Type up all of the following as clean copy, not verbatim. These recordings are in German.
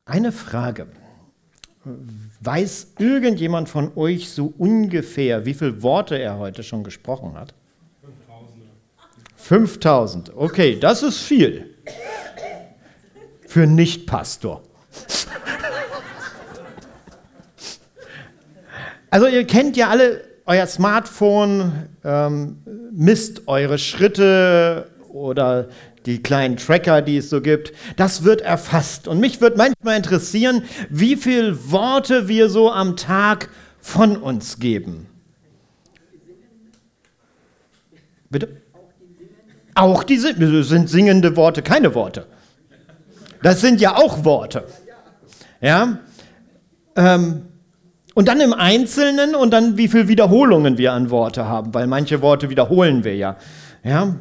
Eine Frage. Weiß irgendjemand von euch so ungefähr, wie viele Worte er heute schon gesprochen hat? 5000. Okay, das ist viel. Für einen Nicht-Pastor. Also ihr kennt ja alle euer Smartphone, misst eure Schritte oder die kleinen Tracker, die es so gibt. Das wird erfasst. Und mich würde manchmal interessieren, wie viele Worte wir so am Tag von uns geben. Bitte? Auch die sind singende Worte, keine Worte. Das sind ja auch Worte. Ja? Und dann im Einzelnen und dann wie viele Wiederholungen wir an Worte haben, weil manche Worte wiederholen wir ja. Ja?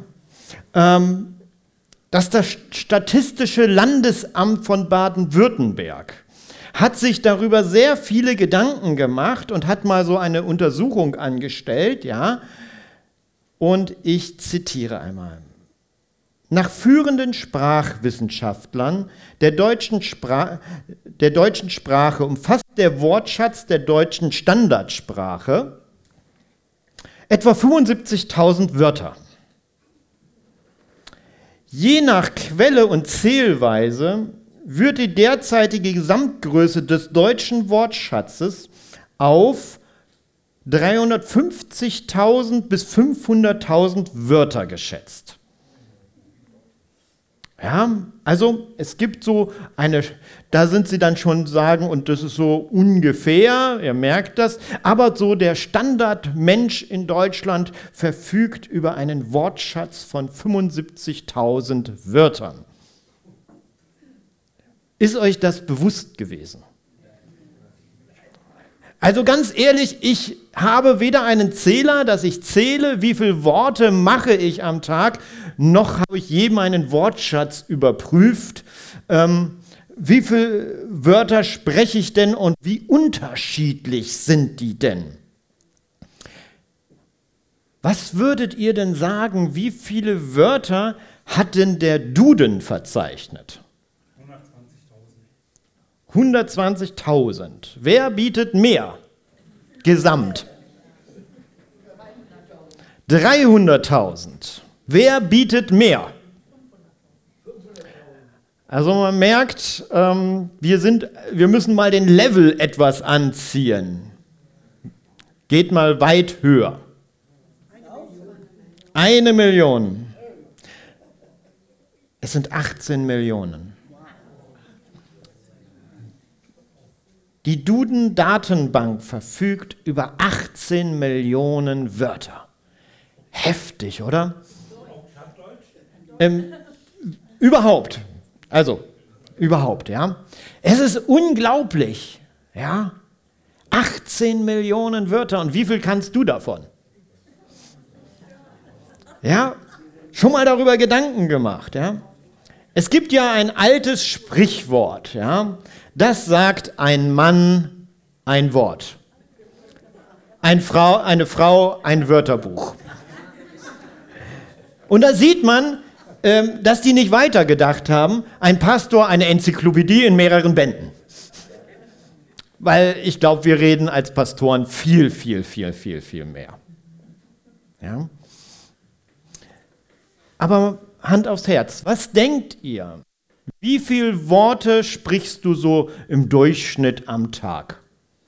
Das Statistische Landesamt von Baden-Württemberg hat sich darüber sehr viele Gedanken gemacht und hat mal so eine Untersuchung angestellt, ja. Und ich zitiere einmal. Nach führenden Sprachwissenschaftlern der deutschen Sprache umfasst der Wortschatz der deutschen Standardsprache etwa 75.000 Wörter. Je nach Quelle und Zählweise wird die derzeitige Gesamtgröße des deutschen Wortschatzes auf 350.000 bis 500.000 Wörter geschätzt. Ja, also es gibt so eine, da sind sie dann schon sagen, und das ist so ungefähr, ihr merkt das, aber so der Standardmensch in Deutschland verfügt über einen Wortschatz von 75.000 Wörtern. Ist euch das bewusst gewesen? Also ganz ehrlich, ich habe weder einen Zähler, dass ich zähle, wie viele Worte mache ich am Tag, noch habe ich je meinen Wortschatz überprüft. Wie viele Wörter spreche ich denn und wie unterschiedlich sind die denn? Was würdet ihr denn sagen, wie viele Wörter hat denn der Duden verzeichnet? 120.000. Wer bietet mehr? Gesamt. 300.000. Wer bietet mehr? Also man merkt, wir müssen mal den Level etwas anziehen. Geht mal weit höher. 1 Million. Es sind 18 Millionen. Die Duden-Datenbank verfügt über 18 Millionen Wörter. Heftig, oder? Überhaupt. Also, überhaupt, ja. Es ist unglaublich, ja. 18 Millionen Wörter. Und wie viel kannst du davon? Ja, schon mal darüber Gedanken gemacht, ja. Es gibt ja ein altes Sprichwort, ja. Das sagt ein Mann ein Wort. Eine Frau ein Wörterbuch. Und da sieht man, dass die nicht weitergedacht haben, ein Pastor eine Enzyklopädie in mehreren Bänden. Weil ich glaube, wir reden als Pastoren viel mehr. Ja? Aber Hand aufs Herz, was denkt ihr? Wie viele Worte sprichst du so im Durchschnitt am Tag?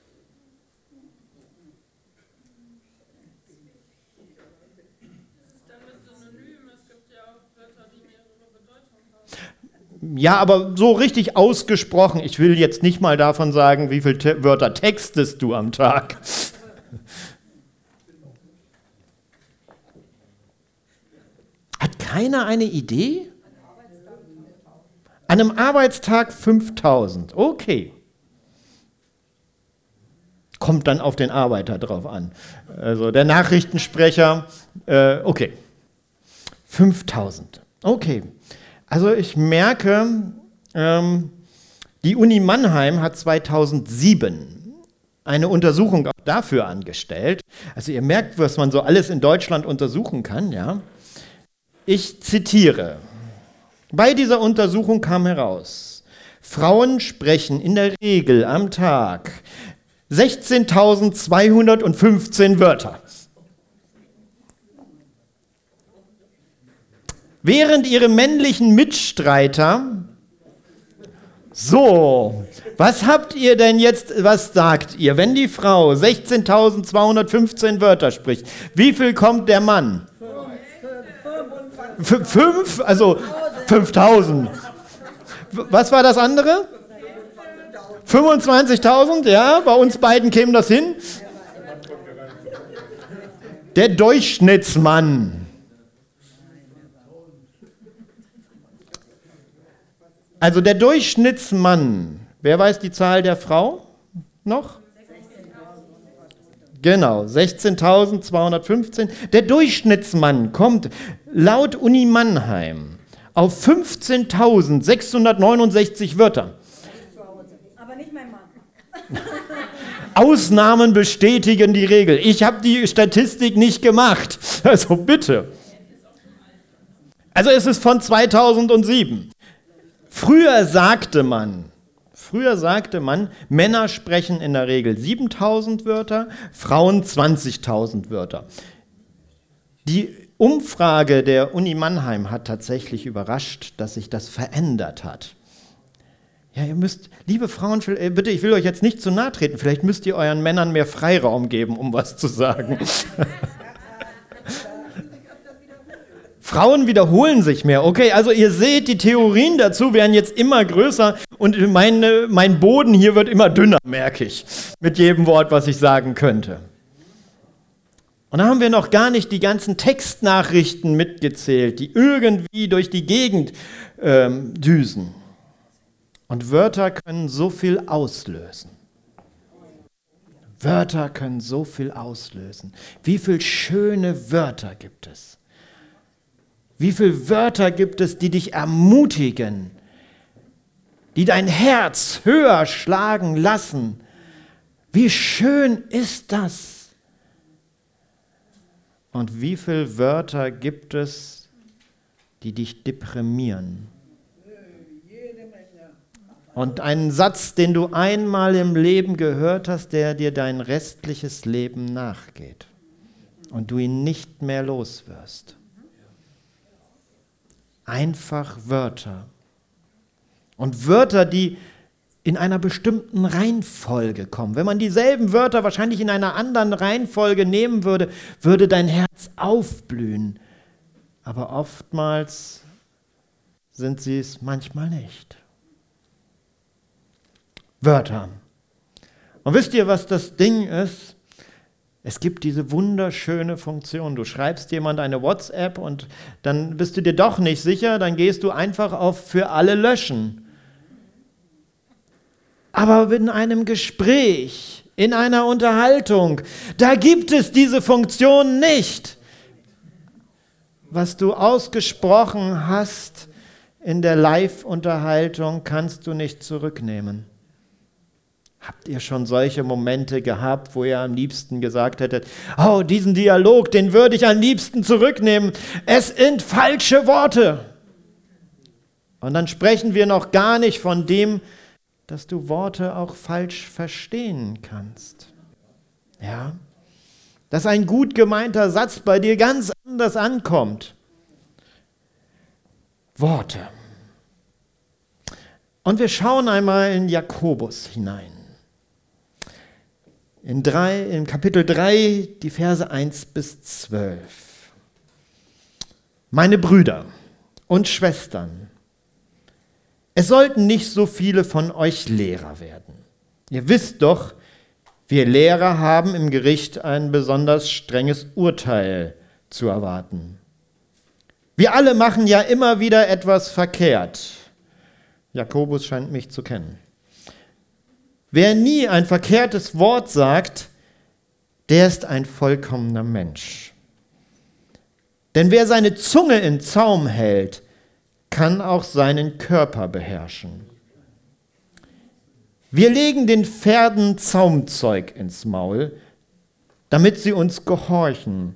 Ja, aber so richtig ausgesprochen. Ich will jetzt nicht mal davon sagen, wie viele Wörter textest du am Tag. Hat keiner eine Idee? An einem Arbeitstag 5.000. Okay. Kommt dann auf den Arbeiter drauf an. Also der Nachrichtensprecher, okay. 5.000. Okay. Also ich merke, die Uni Mannheim hat 2007 eine Untersuchung auch dafür angestellt. Also ihr merkt, was man so alles in Deutschland untersuchen kann, ja. Ich zitiere. Bei dieser Untersuchung kam heraus, Frauen sprechen in der Regel am Tag 16.215 Wörter. Während ihre männlichen Mitstreiter, so, was habt ihr denn jetzt, was sagt ihr, wenn die Frau 16.215 Wörter spricht, wie viel kommt der Mann? 5, also 5.000. Was war das andere? 25.000, ja, bei uns beiden käme das hin. Der Durchschnittsmann. Also der Durchschnittsmann, wer weiß die Zahl der Frau noch? Genau, 16.215. Der Durchschnittsmann kommt laut Uni Mannheim auf 15.669 Wörter. Aber nicht mein Mann. Ausnahmen bestätigen die Regel. Ich habe die Statistik nicht gemacht. Also bitte. Also es ist von 2007. Früher sagte man, Männer sprechen in der Regel 7.000 Wörter, Frauen 20.000 Wörter. Die Umfrage der Uni Mannheim hat tatsächlich überrascht, dass sich das verändert hat. Ja, ihr müsst, liebe Frauen, bitte, ich will euch jetzt nicht zu nahe treten, vielleicht müsst ihr euren Männern mehr Freiraum geben, um was zu sagen. Frauen wiederholen sich mehr. Okay, also ihr seht, die Theorien dazu werden jetzt immer größer und mein Boden hier wird immer dünner, merke ich, mit jedem Wort, was ich sagen könnte. Und da haben wir noch gar nicht die ganzen Textnachrichten mitgezählt, die irgendwie durch die Gegend düsen. Und Wörter können so viel auslösen. Wörter können so viel auslösen. Wie viele schöne Wörter gibt es? Wie viele Wörter gibt es, die dich ermutigen, die dein Herz höher schlagen lassen? Wie schön ist das? Und wie viele Wörter gibt es, die dich deprimieren? Und einen Satz, den du einmal im Leben gehört hast, der dir dein restliches Leben nachgeht und du ihn nicht mehr los wirst. Einfach Wörter. Und Wörter, die in einer bestimmten Reihenfolge kommen. Wenn man dieselben Wörter wahrscheinlich in einer anderen Reihenfolge nehmen würde, würde dein Herz aufblühen. Aber oftmals sind sie es manchmal nicht. Wörter. Und wisst ihr, was das Ding ist? Es gibt diese wunderschöne Funktion. Du schreibst jemand eine WhatsApp und dann bist du dir doch nicht sicher, dann gehst du einfach auf für alle löschen. Aber in einem Gespräch, in einer Unterhaltung, da gibt es diese Funktion nicht. Was du ausgesprochen hast in der Live-Unterhaltung, kannst du nicht zurücknehmen. Habt ihr schon solche Momente gehabt, wo ihr am liebsten gesagt hättet, oh, diesen Dialog, den würde ich am liebsten zurücknehmen. Es sind falsche Worte. Und dann sprechen wir noch gar nicht von dem, dass du Worte auch falsch verstehen kannst. Ja? Dass ein gut gemeinter Satz bei dir ganz anders ankommt. Worte. Und wir schauen einmal in Jakobus hinein. In Kapitel 3, die Verse 1 bis 12. Meine Brüder und Schwestern, es sollten nicht so viele von euch Lehrer werden. Ihr wisst doch, wir Lehrer haben im Gericht ein besonders strenges Urteil zu erwarten. Wir alle machen ja immer wieder etwas verkehrt. Jakobus scheint mich zu kennen. Wer nie ein verkehrtes Wort sagt, der ist ein vollkommener Mensch. Denn wer seine Zunge in Zaum hält, kann auch seinen Körper beherrschen. Wir legen den Pferden Zaumzeug ins Maul, damit sie uns gehorchen.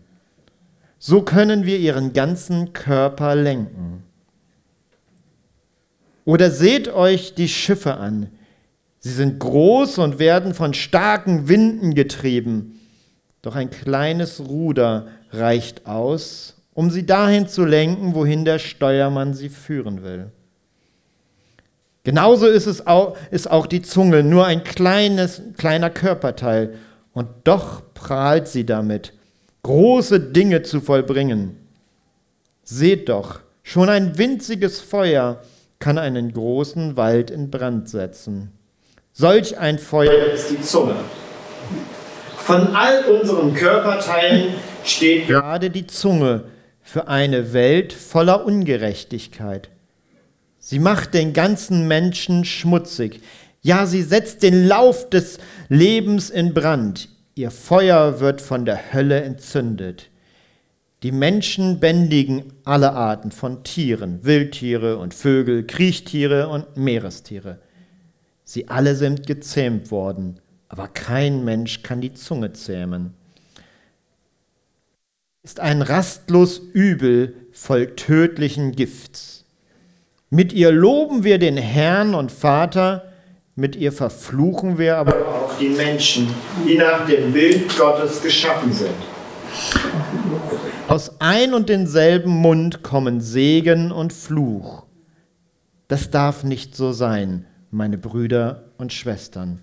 So können wir ihren ganzen Körper lenken. Oder seht euch die Schiffe an. Sie sind groß und werden von starken Winden getrieben. Doch ein kleines Ruder reicht aus, um sie dahin zu lenken, wohin der Steuermann sie führen will. Genauso ist auch die Zunge, nur ein kleiner Körperteil. Und doch prahlt sie damit, große Dinge zu vollbringen. Seht doch, schon ein winziges Feuer kann einen großen Wald in Brand setzen. Solch ein Feuer ist die Zunge. Von all unseren Körperteilen steht gerade die Zunge für eine Welt voller Ungerechtigkeit. Sie macht den ganzen Menschen schmutzig. Ja, sie setzt den Lauf des Lebens in Brand. Ihr Feuer wird von der Hölle entzündet. Die Menschen bändigen alle Arten von Tieren, Wildtiere und Vögel, Kriechtiere und Meerestiere. Sie alle sind gezähmt worden, aber kein Mensch kann die Zunge zähmen. Ist ein rastlos Übel voll tödlichen Gifts. Mit ihr loben wir den Herrn und Vater, mit ihr verfluchen wir aber auch die Menschen, die nach dem Bild Gottes geschaffen sind. Aus ein und denselben Mund kommen Segen und Fluch. Das darf nicht so sein, meine Brüder und Schwestern.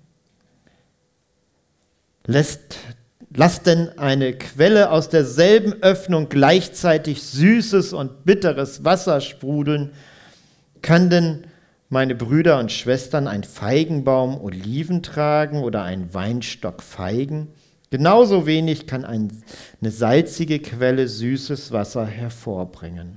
Lasst denn eine Quelle aus derselben Öffnung gleichzeitig süßes und bitteres Wasser sprudeln? Kann denn, meine Brüder und Schwestern, ein Feigenbaum Oliven tragen oder ein Weinstock Feigen? Genauso wenig kann eine salzige Quelle süßes Wasser hervorbringen.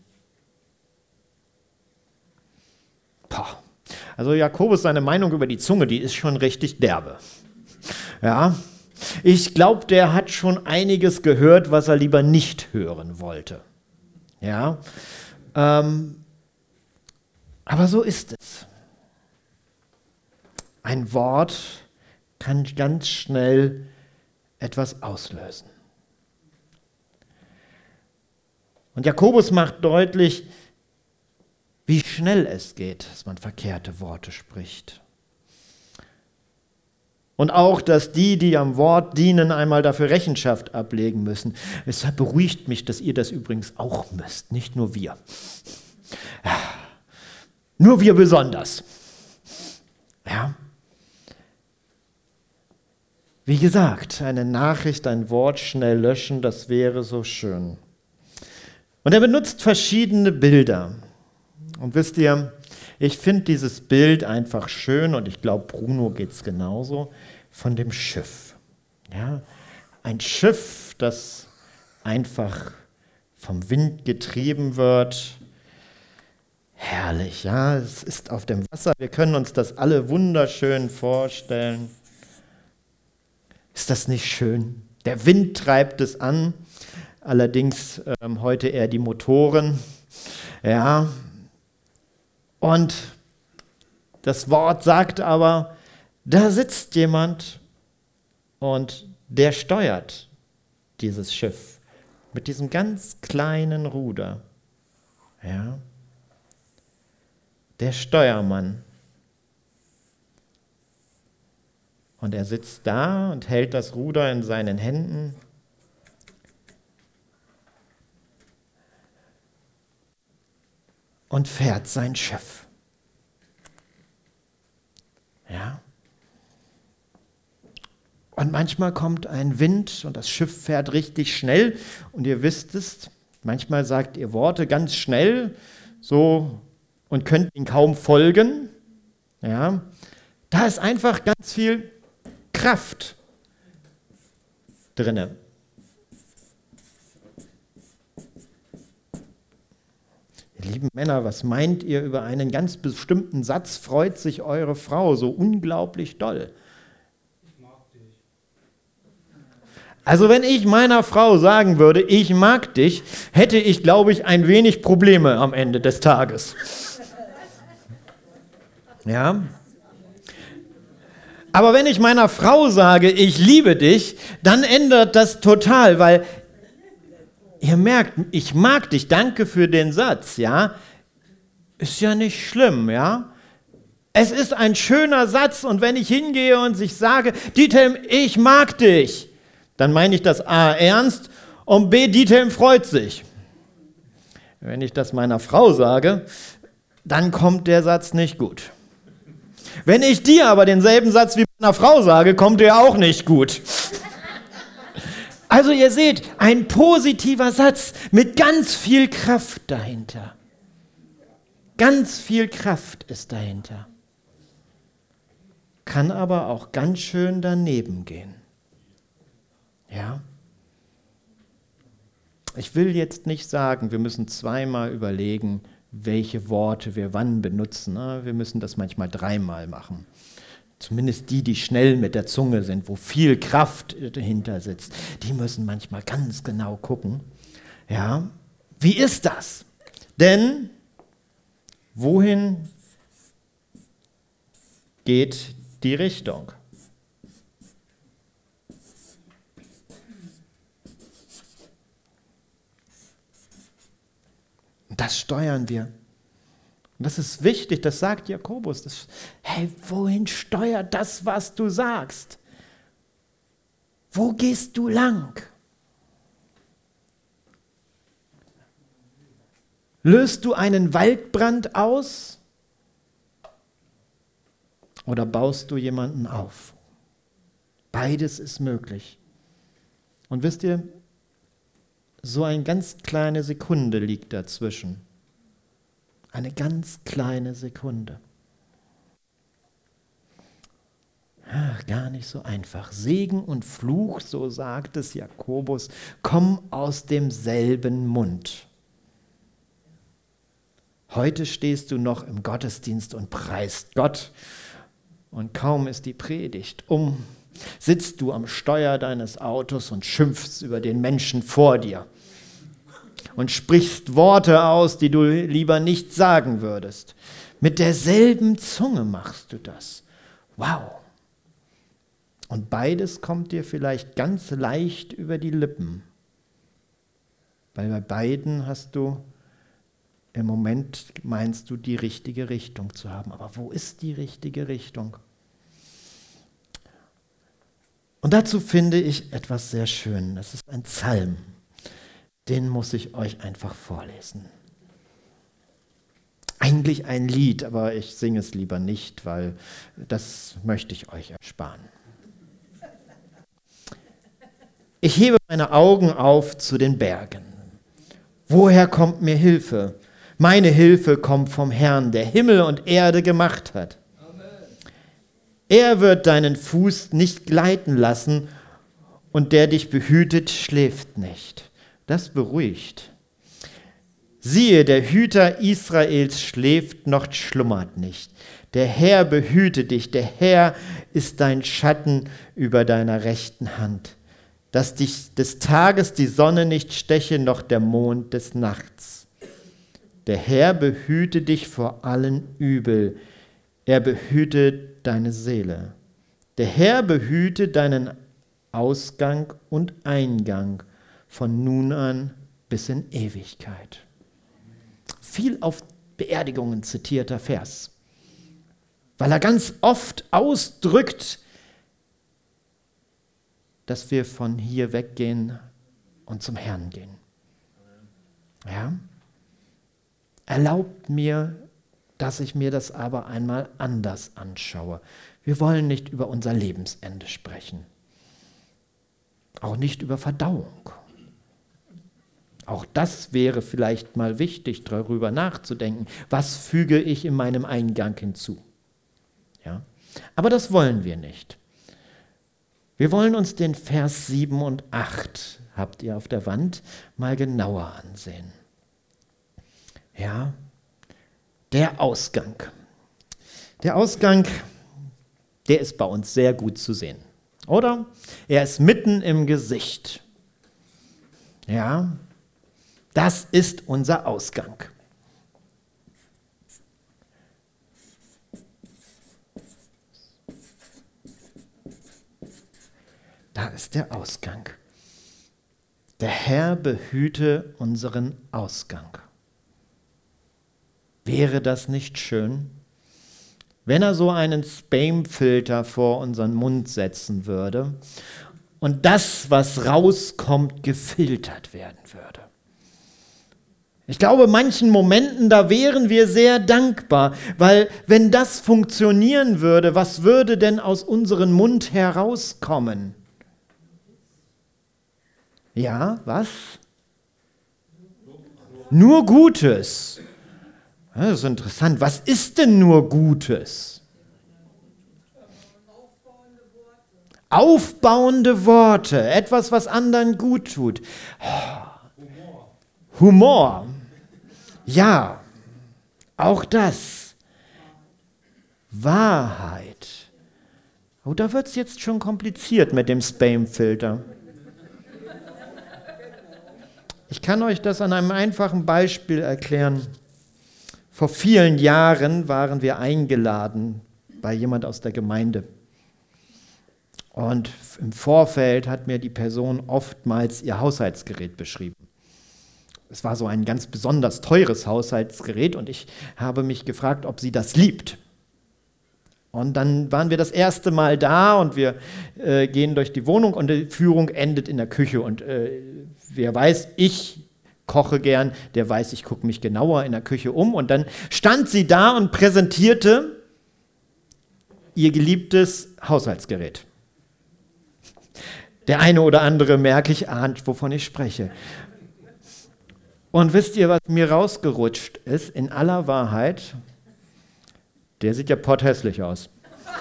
Also Jakobus, seine Meinung über die Zunge, die ist schon richtig derbe. Ja, ich glaube, der hat schon einiges gehört, was er lieber nicht hören wollte. Ja, aber so ist es. Ein Wort kann ganz schnell etwas auslösen. Und Jakobus macht deutlich, wie schnell es geht, dass man verkehrte Worte spricht. Und auch, dass die am Wort dienen, einmal dafür Rechenschaft ablegen müssen. Es beruhigt mich, dass ihr das übrigens auch müsst, nicht nur wir. Nur wir besonders. Ja. Wie gesagt, eine Nachricht, ein Wort schnell löschen, das wäre so schön. Und er benutzt verschiedene Bilder. Und wisst ihr, ich finde dieses Bild einfach schön und ich glaube, Bruno geht es genauso, von dem Schiff. Ja, ein Schiff, das einfach vom Wind getrieben wird. Herrlich, ja, es ist auf dem Wasser. Wir können uns das alle wunderschön vorstellen. Ist das nicht schön? Der Wind treibt es an, allerdings heute eher die Motoren. Ja, und das Wort sagt aber, da sitzt jemand und der steuert dieses Schiff mit diesem ganz kleinen Ruder. Ja, der Steuermann. Und er sitzt da und hält das Ruder in seinen Händen. Und fährt sein Schiff. Ja. Und manchmal kommt ein Wind und das Schiff fährt richtig schnell. Und ihr wisst es, manchmal sagt ihr Worte ganz schnell so und könnt ihnen kaum folgen. Ja. Da ist einfach ganz viel Kraft drinne. Ihr lieben Männer, was meint ihr über einen ganz bestimmten Satz? Freut sich eure Frau so unglaublich doll? Ich mag dich. Also wenn ich meiner Frau sagen würde, ich mag dich, hätte ich, glaube ich, ein wenig Probleme am Ende des Tages. Ja? Aber wenn ich meiner Frau sage, ich liebe dich, dann ändert das total, weil ihr merkt, ich mag dich, danke für den Satz, ja. Ist ja nicht schlimm, ja? Es ist ein schöner Satz und wenn ich hingehe und ich sage, Diethelm, ich mag dich, dann meine ich das A ernst und B, Diethelm freut sich. Wenn ich das meiner Frau sage, dann kommt der Satz nicht gut. Wenn ich dir aber denselben Satz wie meiner Frau sage, kommt der auch nicht gut. Also ihr seht, ein positiver Satz mit ganz viel Kraft dahinter. Ganz viel Kraft ist dahinter. Kann aber auch ganz schön daneben gehen. Ja? Ich will jetzt nicht sagen, wir müssen zweimal überlegen, welche Worte wir wann benutzen. Wir müssen das manchmal dreimal machen. Zumindest die schnell mit der Zunge sind, wo viel Kraft dahinter sitzt, die müssen manchmal ganz genau gucken. Ja? Wie ist das? Denn wohin geht die Richtung? Das steuern wir. Und das ist wichtig, das sagt Jakobus. Hey, wohin steuert das, was du sagst? Wo gehst du lang? Löst du einen Waldbrand aus oder baust du jemanden auf? Beides ist möglich. Und wisst ihr, so eine ganz kleine Sekunde liegt dazwischen. Eine ganz kleine Sekunde. Gar nicht so einfach. Segen und Fluch, so sagt es Jakobus, kommen aus demselben Mund. Heute stehst du noch im Gottesdienst und preist Gott und kaum ist die Predigt sitzt du am Steuer deines Autos und schimpfst über den Menschen vor dir und sprichst Worte aus, die du lieber nicht sagen würdest. Mit derselben Zunge machst du das. Wow. Und beides kommt dir vielleicht ganz leicht über die Lippen, weil bei beiden hast du im Moment, meinst du, die richtige Richtung zu haben. Aber wo ist die richtige Richtung? Und dazu finde ich etwas sehr schön. Das ist ein Psalm. Den muss ich euch einfach vorlesen. Eigentlich ein Lied, aber ich singe es lieber nicht, weil das möchte ich euch ersparen. Ich hebe meine Augen auf zu den Bergen. Woher kommt mir Hilfe? Meine Hilfe kommt vom Herrn, der Himmel und Erde gemacht hat. Amen. Er wird deinen Fuß nicht gleiten lassen und der dich behütet, schläft nicht. Das beruhigt. Siehe, der Hüter Israels schläft noch, schlummert nicht. Der Herr behüte dich, der Herr ist dein Schatten über deiner rechten Hand, dass dich des Tages die Sonne nicht steche, noch der Mond des Nachts. Der Herr behüte dich vor allen Übel, er behüte deine Seele. Der Herr behüte deinen Ausgang und Eingang von nun an bis in Ewigkeit. Viel auf Beerdigungen zitierter Vers, weil er ganz oft ausdrückt, dass wir von hier weggehen und zum Herrn gehen. Ja? Erlaubt mir, dass ich mir das aber einmal anders anschaue. Wir wollen nicht über unser Lebensende sprechen. Auch nicht über Verdauung. Auch das wäre vielleicht mal wichtig, darüber nachzudenken. Was füge ich in meinem Eingang hinzu? Ja? Aber das wollen wir nicht. Wir wollen uns den Vers 7 und 8, habt ihr auf der Wand, mal genauer ansehen. Ja, der Ausgang. Der Ausgang, der ist bei uns sehr gut zu sehen, oder? Er ist mitten im Gesicht. Ja, das ist unser Ausgang. Da ist der Ausgang. Der Herr behüte unseren Ausgang. Wäre das nicht schön, wenn er so einen Spamfilter vor unseren Mund setzen würde und das, was rauskommt, gefiltert werden würde? Ich glaube, manchen Momenten, da wären wir sehr dankbar, weil wenn das funktionieren würde, was würde denn aus unserem Mund herauskommen? Ja, was? Nur Gutes. Das ist interessant. Was ist denn nur Gutes? Aufbauende Worte. Etwas, was anderen gut tut. Humor. Ja, auch das. Wahrheit. Oh, da wird es jetzt schon kompliziert mit dem Spamfilter. Ich kann euch das an einem einfachen Beispiel erklären. Vor vielen Jahren waren wir eingeladen bei jemand aus der Gemeinde. Und im Vorfeld hat mir die Person oftmals ihr Haushaltsgerät beschrieben. Es war so ein ganz besonders teures Haushaltsgerät und ich habe mich gefragt, ob sie das liebt. Und dann waren wir das erste Mal da und wir gehen durch die Wohnung und die Führung endet in der Küche. Und wer weiß, ich koche gern, der weiß, ich gucke mich genauer in der Küche um. Und dann stand sie da und präsentierte ihr geliebtes Haushaltsgerät. Der eine oder andere, merke ich, ahnt, wovon ich spreche. Und wisst ihr, was mir rausgerutscht ist, in aller Wahrheit? Der sieht ja potthässlich aus.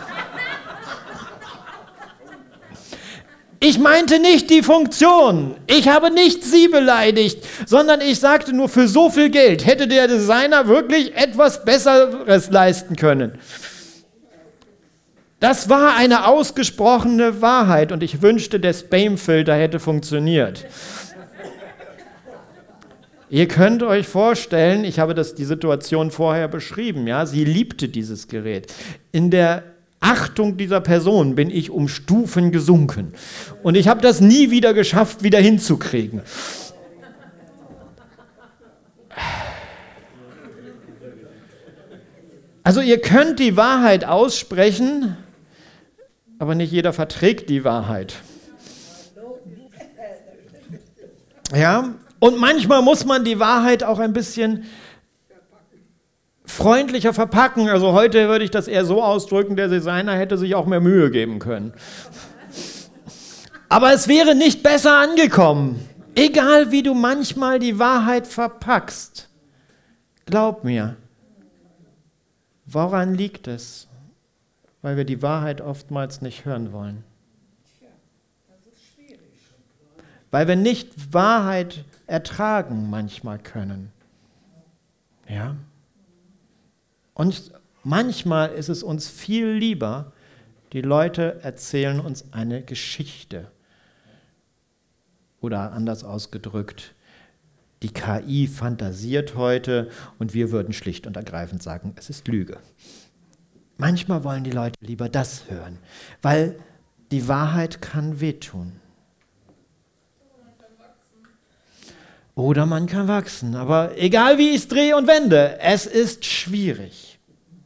Ich meinte nicht die Funktion. Ich habe nicht sie beleidigt, sondern ich sagte nur, für so viel Geld hätte der Designer wirklich etwas Besseres leisten können. Das war eine ausgesprochene Wahrheit und ich wünschte, der Spamfilter hätte funktioniert. Ihr könnt euch vorstellen, ich habe die Situation vorher beschrieben, ja, sie liebte dieses Gerät. In der Achtung dieser Person bin ich um Stufen gesunken. Und ich habe das nie wieder geschafft, wieder hinzukriegen. Also ihr könnt die Wahrheit aussprechen, aber nicht jeder verträgt die Wahrheit. Ja? Und manchmal muss man die Wahrheit auch ein bisschen freundlicher verpacken. Also heute würde ich das eher so ausdrücken, der Designer hätte sich auch mehr Mühe geben können. Aber es wäre nicht besser angekommen. Egal wie du manchmal die Wahrheit verpackst. Glaub mir. Woran liegt es? Weil wir die Wahrheit oftmals nicht hören wollen. Weil wir nicht Wahrheit ertragen manchmal können. Ja? Und manchmal ist es uns viel lieber, die Leute erzählen uns eine Geschichte. Oder anders ausgedrückt, die KI fantasiert heute und wir würden schlicht und ergreifend sagen, es ist Lüge. Manchmal wollen die Leute lieber das hören, weil die Wahrheit kann wehtun. Oder man kann wachsen, aber egal wie ich es drehe und wende, es ist schwierig.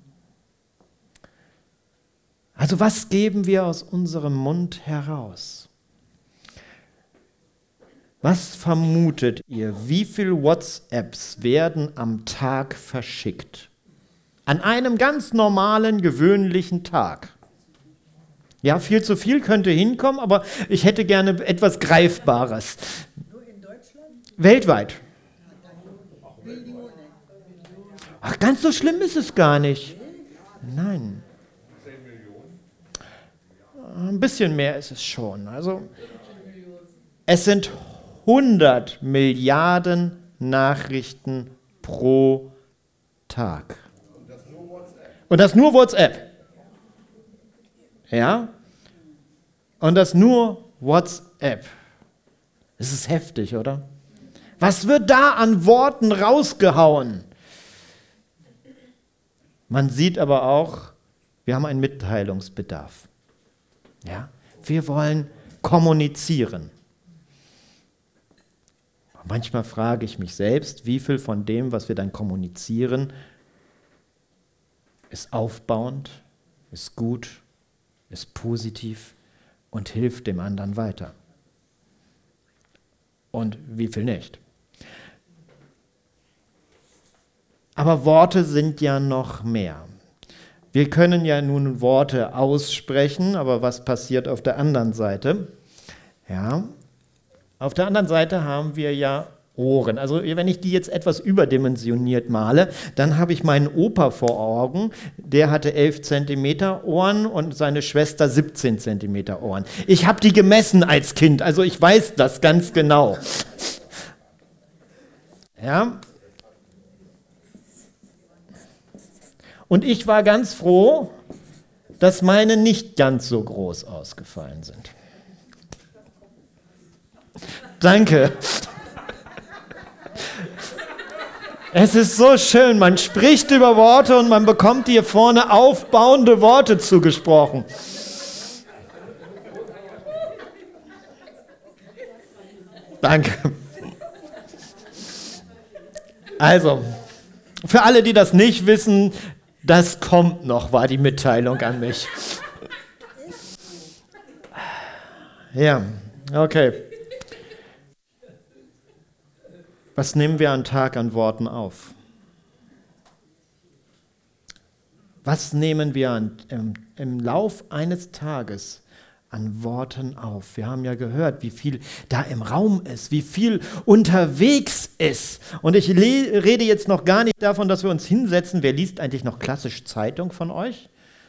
Also was geben wir aus unserem Mund heraus? Was vermutet ihr, wie viele WhatsApps werden am Tag verschickt? An einem ganz normalen, gewöhnlichen Tag. Ja, viel zu viel könnte hinkommen, aber ich hätte gerne etwas Greifbares. Nur in Deutschland? Weltweit. Ach, ganz so schlimm ist es gar nicht. Nein. Ein bisschen mehr ist es schon. Also, es sind 100 Milliarden Nachrichten pro Tag. Und das nur WhatsApp. Ja? Und das nur WhatsApp. Das ist heftig, oder? Was wird da an Worten rausgehauen? Man sieht aber auch, wir haben einen Mitteilungsbedarf. Ja? Wir wollen kommunizieren. Manchmal frage ich mich selbst, wie viel von dem, was wir dann kommunizieren, ist aufbauend, ist gut, ist positiv und hilft dem anderen weiter. Und wie viel nicht? Aber Worte sind ja noch mehr. Wir können ja nun Worte aussprechen, aber was passiert auf der anderen Seite? Ja, auf der anderen Seite haben wir ja Ohren. Also wenn ich die jetzt etwas überdimensioniert male, dann habe ich meinen Opa vor Augen, der hatte 11 Zentimeter Ohren und seine Schwester 17 Zentimeter Ohren. Ich habe die gemessen als Kind, also ich weiß das ganz genau. Ja. Und ich war ganz froh, dass meine nicht ganz so groß ausgefallen sind. Danke. Es ist so schön, man spricht über Worte und man bekommt hier vorne aufbauende Worte zugesprochen. Danke. Also, für alle, die das nicht wissen, das kommt noch, war die Mitteilung an mich. Ja, okay. Was nehmen wir am Tag an Worten auf? Was nehmen wir im Lauf eines Tages an Worten auf? Wir haben ja gehört, wie viel da im Raum ist, wie viel unterwegs ist. Und ich rede jetzt noch gar nicht davon, dass wir uns hinsetzen. Wer liest eigentlich noch klassisch Zeitung von euch?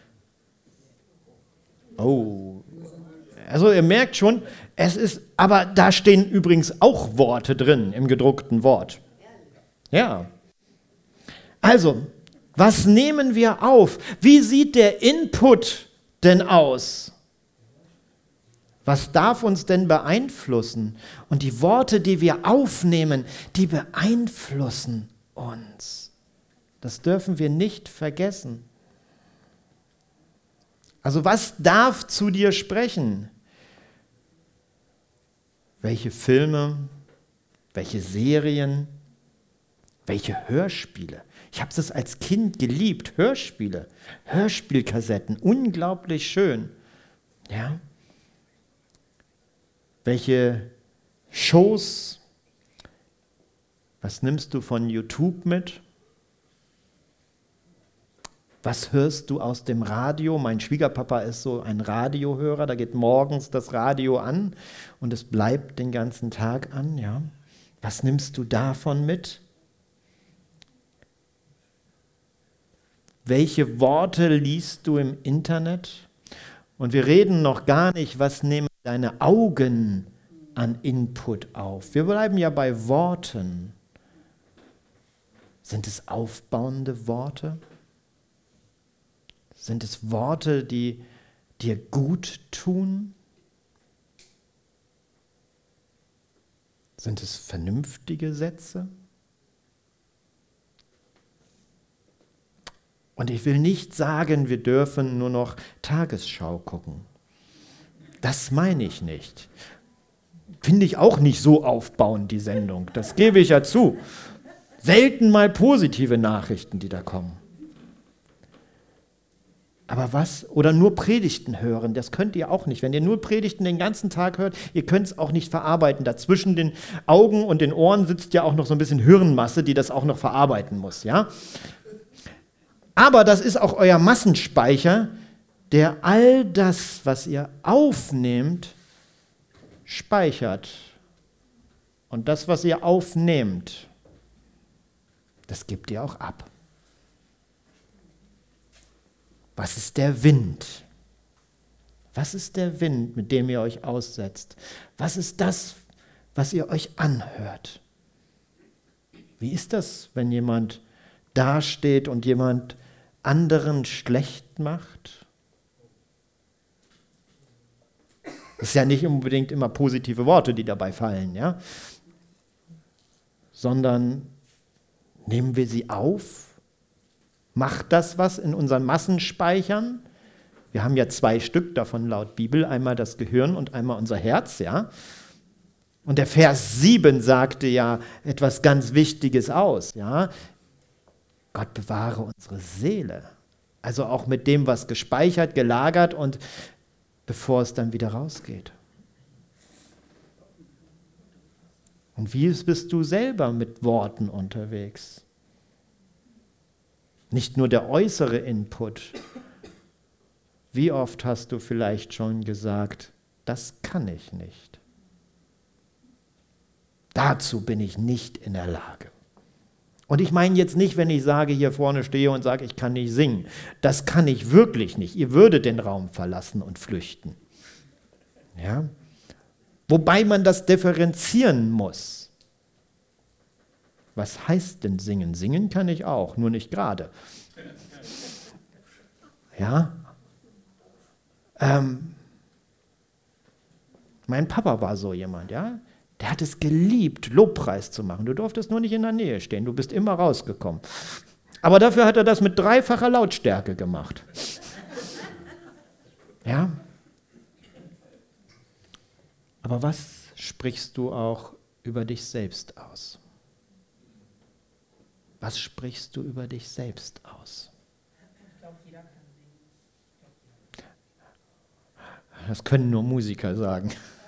Oh, also ihr merkt schon, aber da stehen übrigens auch Worte drin im gedruckten Wort. Ja. Also, was nehmen wir auf? Wie sieht der Input denn aus? Was darf uns denn beeinflussen? Und die Worte, die wir aufnehmen, die beeinflussen uns. Das dürfen wir nicht vergessen. Also was darf zu dir sprechen? Welche Filme, welche Serien, welche Hörspiele. Ich habe es als Kind geliebt, Hörspiele, Hörspielkassetten, unglaublich schön. Ja? Welche Shows, was nimmst du von YouTube mit? Was hörst du aus dem Radio? Mein Schwiegerpapa ist so ein Radiohörer, da geht morgens das Radio an und es bleibt den ganzen Tag an. Ja? Was nimmst du davon mit? Welche Worte liest du im Internet? Und wir reden noch gar nicht, was nehmen deine Augen an Input auf. Wir bleiben ja bei Worten. Sind es aufbauende Worte? Sind es Worte, die dir gut tun? Sind es vernünftige Sätze? Und ich will nicht sagen, wir dürfen nur noch Tagesschau gucken. Das meine ich nicht. Finde ich auch nicht so aufbauend, die Sendung. Das gebe ich ja zu. Selten mal positive Nachrichten, die da kommen. Aber was? Oder nur Predigten hören, das könnt ihr auch nicht. Wenn ihr nur Predigten den ganzen Tag hört, ihr könnt es auch nicht verarbeiten. Dazwischen den Augen und den Ohren sitzt ja auch noch so ein bisschen Hirnmasse, die das auch noch verarbeiten muss. Ja? Aber das ist auch euer Massenspeicher, der all das, was ihr aufnehmt, speichert. Und das, was ihr aufnehmt, das gebt ihr auch ab. Was ist der Wind? Was ist der Wind, mit dem ihr euch aussetzt? Was ist das, was ihr euch anhört? Wie ist das, wenn jemand dasteht und jemand anderen schlecht macht? Es ist ja nicht unbedingt immer positive Worte, die dabei fallen, ja? Sondern nehmen wir sie auf? Macht das was in unseren Massenspeichern? Wir haben ja 2 Stück davon laut Bibel, einmal das Gehirn und einmal unser Herz, ja? Und der Vers 7 sagte ja etwas ganz Wichtiges aus, ja? Gott bewahre unsere Seele. Also auch mit dem, was gespeichert, gelagert und bevor es dann wieder rausgeht. Und wie bist du selber mit Worten unterwegs? Nicht nur der äußere Input. Wie oft hast du vielleicht schon gesagt, das kann ich nicht. Dazu bin ich nicht in der Lage. Und ich meine jetzt nicht, wenn ich sage, hier vorne stehe und sage, ich kann nicht singen. Das kann ich wirklich nicht. Ihr würdet den Raum verlassen und flüchten. Ja? Wobei man das differenzieren muss. Was heißt denn singen? Singen kann ich auch, nur nicht gerade. Ja? Mein Papa war so jemand, ja? Der hat es geliebt, Lobpreis zu machen. Du durftest nur nicht in der Nähe stehen, du bist immer rausgekommen. Aber dafür hat er das mit 3-facher Lautstärke gemacht. Ja? Aber was sprichst du auch über dich selbst aus? Was sprichst du über dich selbst aus? Ich glaube, jeder kann singen. Das können nur Musiker sagen.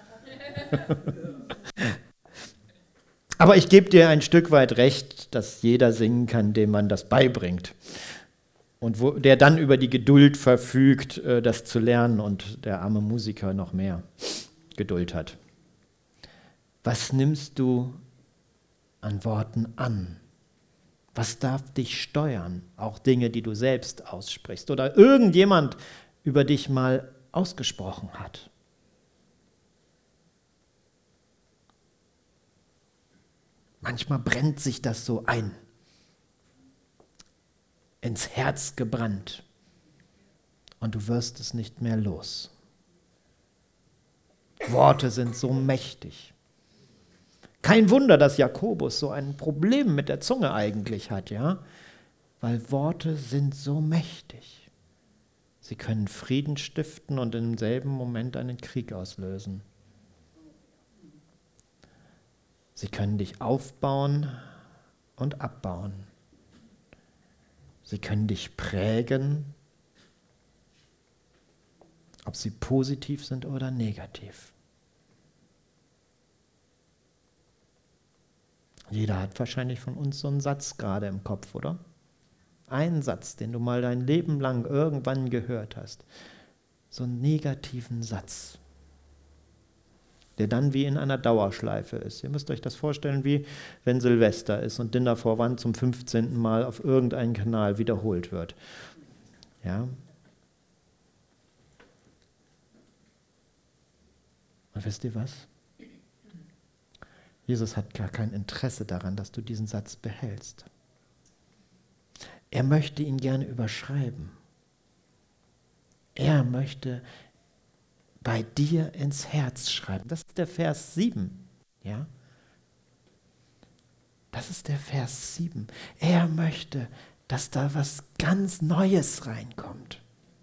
Aber ich gebe dir ein Stück weit recht, dass jeder singen kann, dem man das beibringt. Und der dann über die Geduld verfügt, das zu lernen und der arme Musiker noch mehr Geduld hat. Was nimmst du an Worten an? Was darf dich steuern? Auch Dinge, die du selbst aussprichst oder irgendjemand über dich mal ausgesprochen hat. Manchmal brennt sich das so ein, ins Herz gebrannt und du wirst es nicht mehr los. Worte sind so mächtig. Kein Wunder, dass Jakobus so ein Problem mit der Zunge eigentlich hat, ja? Weil Worte sind so mächtig. Sie können Frieden stiften und im selben Moment einen Krieg auslösen. Sie können dich aufbauen und abbauen. Sie können dich prägen, ob sie positiv sind oder negativ. Jeder hat wahrscheinlich von uns so einen Satz gerade im Kopf, oder? Einen Satz, den du mal dein Leben lang irgendwann gehört hast. So einen negativen Satz, der dann wie in einer Dauerschleife ist. Ihr müsst euch das vorstellen, wie wenn Silvester ist und Dinner vor Wand zum 15. Mal auf irgendeinem Kanal wiederholt wird. Ja? Und wisst ihr was? Jesus hat gar kein Interesse daran, dass du diesen Satz behältst. Er möchte ihn gerne überschreiben. Er möchte bei dir ins Herz schreiben. Das ist der Vers 7. Ja? Das ist der Vers 7. Er möchte, dass da was ganz Neues reinkommt.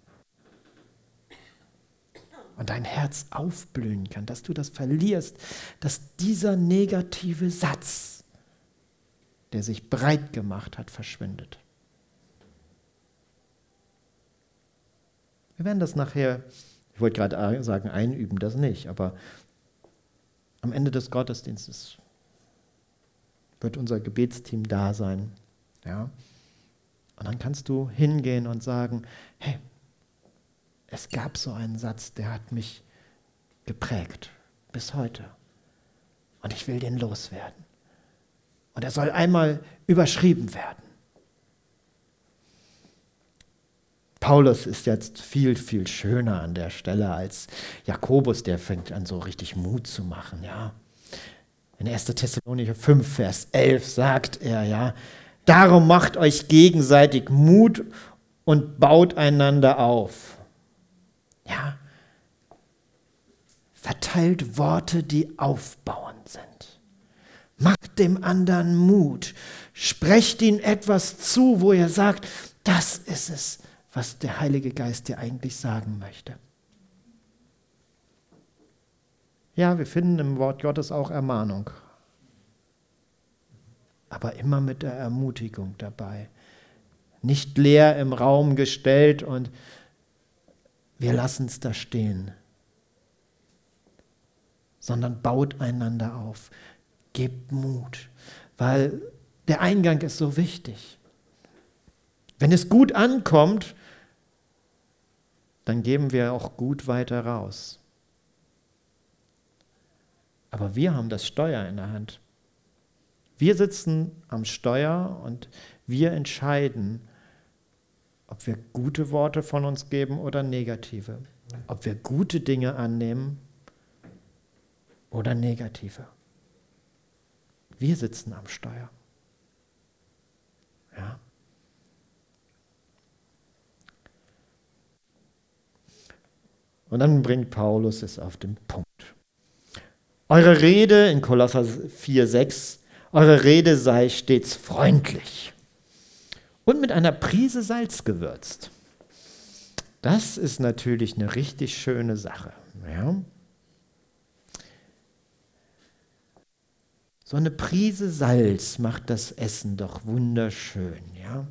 Und dein Herz aufblühen kann, dass du das verlierst, dass dieser negative Satz, der sich breit gemacht hat, verschwindet. Wir werden das nachher, ich wollte gerade sagen, einüben, das nicht, aber am Ende des Gottesdienstes wird unser Gebetsteam da sein. Ja? Und dann kannst du hingehen und sagen, hey, es gab so einen Satz, der hat mich geprägt bis heute. Und ich will den loswerden. Und er soll einmal überschrieben werden. Paulus ist jetzt viel, viel schöner an der Stelle als Jakobus, der fängt an, so richtig Mut zu machen. Ja. In 1. Thessalonicher 5, Vers 11 sagt er, ja, darum macht euch gegenseitig Mut und baut einander auf. Ja, verteilt Worte, die aufbauend sind. Macht dem anderen Mut. Sprecht ihm etwas zu, wo ihr sagt, das ist es, was der Heilige Geist dir eigentlich sagen möchte. Ja, wir finden im Wort Gottes auch Ermahnung. Aber immer mit der Ermutigung dabei. nicht leer im Raum gestellt und wir lassen es da stehen, sondern baut einander auf, gebt Mut, weil der Eingang ist so wichtig. Wenn es gut ankommt, dann geben wir auch gut weiter raus. Aber wir haben das Steuer in der Hand. Wir sitzen am Steuer und wir entscheiden, ob wir gute Worte von uns geben oder negative. Ob wir gute Dinge annehmen oder negative. Wir sitzen am Steuer. Ja. Und dann bringt Paulus es auf den Punkt. Eure Rede in Kolosser 4,6, eure Rede sei stets freundlich und mit einer Prise Salz gewürzt. Das ist natürlich eine richtig schöne Sache. Ja? So eine Prise Salz macht das Essen doch wunderschön. Ja?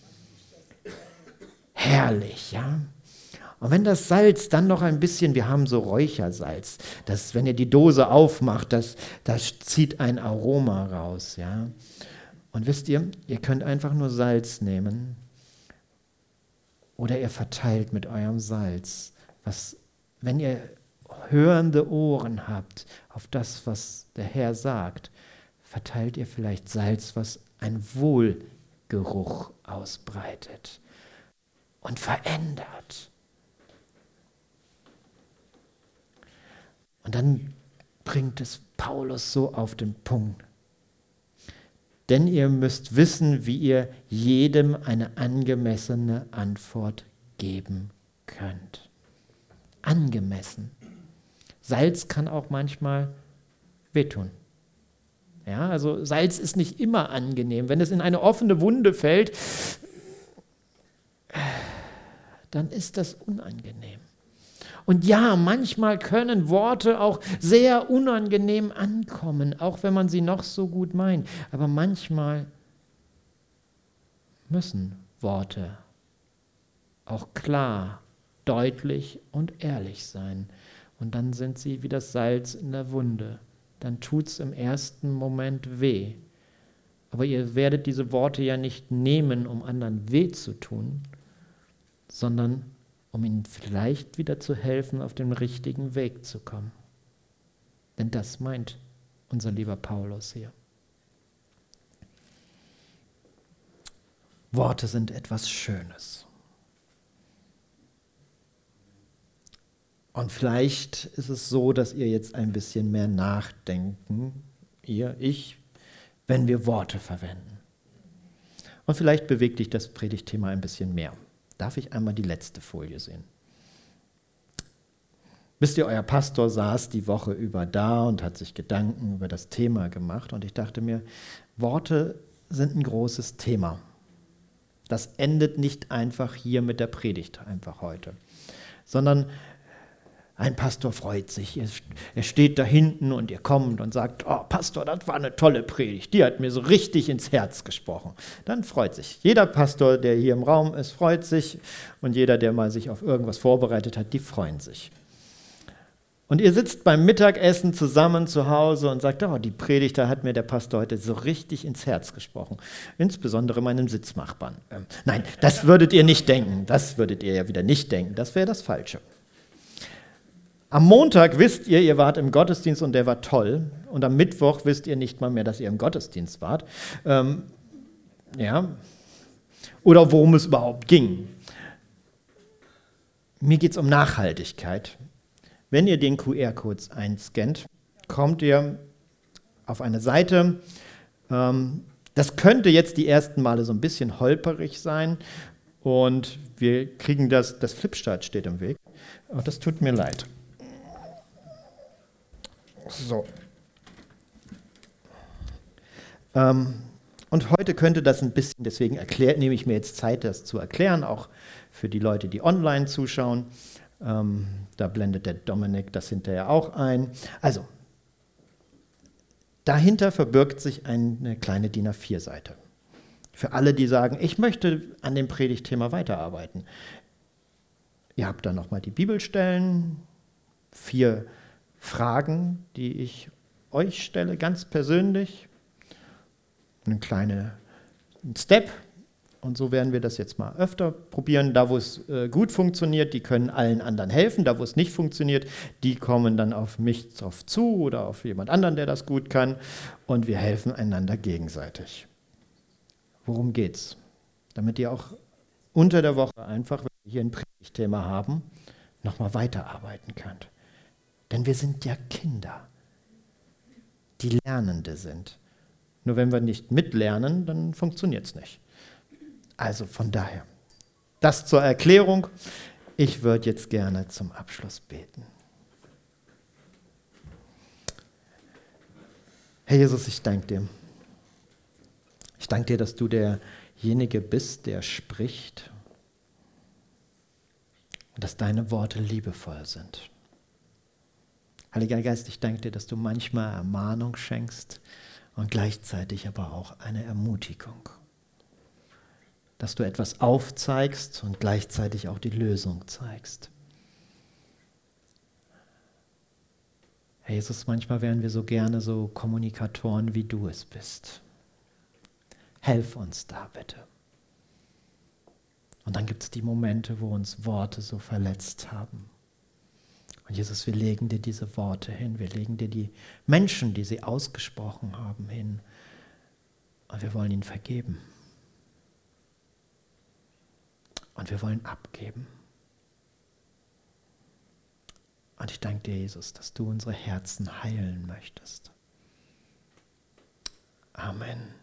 Herrlich, ja. Und wenn das Salz dann noch ein bisschen, wir haben so Räuchersalz, das, wenn ihr die Dose aufmacht, das zieht ein Aroma raus. Ja? Und wisst ihr, ihr könnt einfach nur Salz nehmen oder ihr verteilt mit eurem Salz. Wenn ihr hörende Ohren habt auf das, was der Herr sagt, verteilt ihr vielleicht Salz, was einen Wohlgeruch ausbreitet und verändert. Und dann bringt es Paulus so auf den Punkt. Denn ihr müsst wissen, wie ihr jedem eine angemessene Antwort geben könnt. Angemessen. Salz kann auch manchmal wehtun. Ja, also Salz ist nicht immer angenehm. Wenn es in eine offene Wunde fällt, dann ist das unangenehm. Und ja, manchmal können Worte auch sehr unangenehm ankommen, auch wenn man sie noch so gut meint. Aber manchmal müssen Worte auch klar, deutlich und ehrlich sein. Und dann sind sie wie das Salz in der Wunde. Dann tut es im ersten Moment weh. Aber ihr werdet diese Worte ja nicht nehmen, um anderen weh zu tun, sondern um ihnen vielleicht wieder zu helfen, auf den richtigen Weg zu kommen. Denn das meint unser lieber Paulus hier. Worte sind etwas Schönes. Und vielleicht ist es so, dass ihr jetzt ein bisschen mehr nachdenken, ich, wenn wir Worte verwenden. Und vielleicht bewegt dich das Predigtthema ein bisschen mehr. Darf ich einmal die letzte Folie sehen? Wisst ihr, euer Pastor saß die Woche über da und hat sich Gedanken über das Thema gemacht. Und ich dachte mir, Worte sind ein großes Thema. Das endet nicht einfach hier mit der Predigt, einfach heute. Sondern ein Pastor freut sich. Er steht da hinten und ihr kommt und sagt, oh Pastor, das war eine tolle Predigt. Die hat mir so richtig ins Herz gesprochen. Dann freut sich. Jeder Pastor, der hier im Raum ist, freut sich. Und jeder, der mal sich auf irgendwas vorbereitet hat, die freuen sich. Und ihr sitzt beim Mittagessen zusammen zu Hause und sagt, oh, die Predigt, da hat mir der Pastor heute so richtig ins Herz gesprochen. Insbesondere meinem Sitzmachbarn. Nein, das würdet ihr nicht denken. Das würdet ihr ja wieder nicht denken. Das wäre das Falsche. Am Montag wisst ihr, ihr wart im Gottesdienst und der war toll. Und am Mittwoch wisst ihr nicht mal mehr, dass ihr im Gottesdienst wart. Ja. Oder worum es überhaupt ging. Mir geht es um Nachhaltigkeit. Wenn ihr den QR-Code einscannt, kommt ihr auf eine Seite. Das könnte jetzt die ersten Male so ein bisschen holperig sein. Und wir kriegen das Flipchart steht im Weg. Oh, das tut mir leid. So. Und heute könnte das ein bisschen, deswegen nehme ich mir jetzt Zeit, das zu erklären, auch für die Leute, die online zuschauen. Da blendet der Dominik das hinterher auch ein. Also, dahinter verbirgt sich eine kleine DIN A4-Seite. Für alle, die sagen, ich möchte an dem Predigtthema weiterarbeiten. Ihr habt da nochmal die Bibelstellen, 4 Fragen, die ich euch stelle, ganz persönlich. Einen kleinen Step. Und so werden wir das jetzt mal öfter probieren. Da, wo es gut funktioniert, die können allen anderen helfen. Da, wo es nicht funktioniert, die kommen dann auf mich drauf zu oder auf jemand anderen, der das gut kann. Und wir helfen einander gegenseitig. Worum geht's? Damit ihr auch unter der Woche einfach, wenn wir hier ein Predigtthema haben, nochmal weiterarbeiten könnt. Denn wir sind ja Kinder, die Lernende sind. Nur wenn wir nicht mitlernen, dann funktioniert es nicht. Also von daher, das zur Erklärung. Ich würde jetzt gerne zum Abschluss beten. Herr Jesus, ich danke dir. Ich danke dir, dass du derjenige bist, der spricht und dass deine Worte liebevoll sind. Heiliger Geist, ich danke dir, dass du manchmal Ermahnung schenkst und gleichzeitig aber auch eine Ermutigung. Dass du etwas aufzeigst und gleichzeitig auch die Lösung zeigst. Herr Jesus, manchmal wären wir so gerne so Kommunikatoren, wie du es bist. Helf uns da bitte. Und dann gibt es die Momente, wo uns Worte so verletzt haben. Und Jesus, wir legen dir diese Worte hin, wir legen dir die Menschen, die sie ausgesprochen haben, hin. Und wir wollen ihnen vergeben. Und wir wollen abgeben. Und ich danke dir, Jesus, dass du unsere Herzen heilen möchtest. Amen.